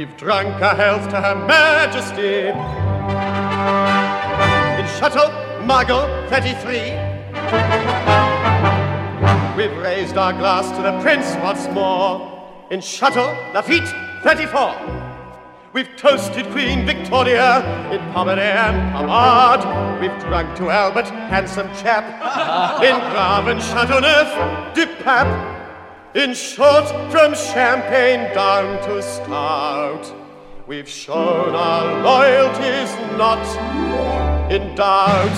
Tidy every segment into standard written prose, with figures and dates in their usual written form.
We've drunk a health to Her Majesty in Chateau Margaux 33. We've raised our glass to the Prince once more in Chateau Lafite 34. We've toasted Queen Victoria in pomade and pomade. We've drunk to Albert, handsome chap, in Graven Chateauneuf du Pape. In short, from champagne down to stout, we've shown our loyalty's not in doubt.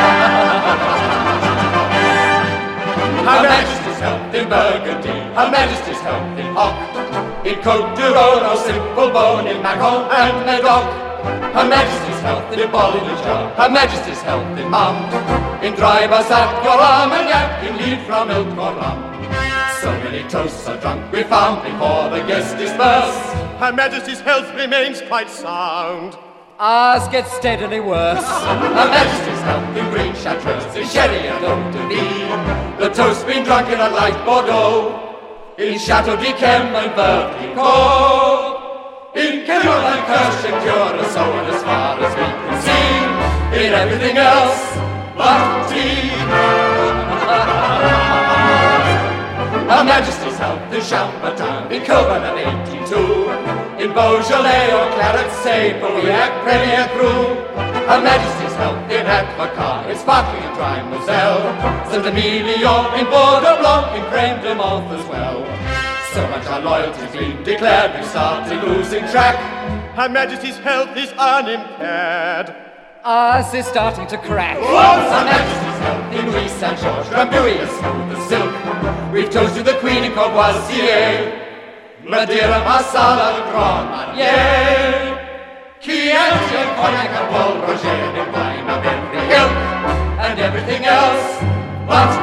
Her Majesty's health in Burgundy, Her Majesty's health in Hock, in Côte de Rhône, Simple Bone, in Macon and Medoc. Her Majesty's health in Bollinger, Her Majesty's health in Mum, in Dry Bassat, or Armagnac, in Lead from Ilk or Rum. So many toasts are drunk we found before the guests disperse. Her Majesty's health remains quite sound. Ours gets steadily worse. Her Majesty's health in green Chartreuse, in sherry and eau de vie. The toast been drunk in a light Bordeaux, in Chateau d'Yquem and Veuve Clicquot, in Kenmore and Kirsch and Curaçao, and as far as we can see, in everything else but tea. Her Majesty's health in Chambertin, in Coburn of 82, in Beaujolais or Claret Say, Pauillac, Premier Cru. Her Majesty's health in Aquacart, in Sparkling and Dry Moselle, Saint-Emilion, in Bordeaux Blanc, in Crème de Menthe as well. So much our loyalty's been declared, we've started losing track. Her Majesty's health is unimpaired. Ours is starting to crack. Her Majesty's health in Louis Saint-Georges, Drambuie as smooth as silk. We've toasted the Queen in Courvoisier, Madeira, Marsala, Grand Marnier, Chianti and Cognac and Paul Roger, and wine of every ilk, and everything else but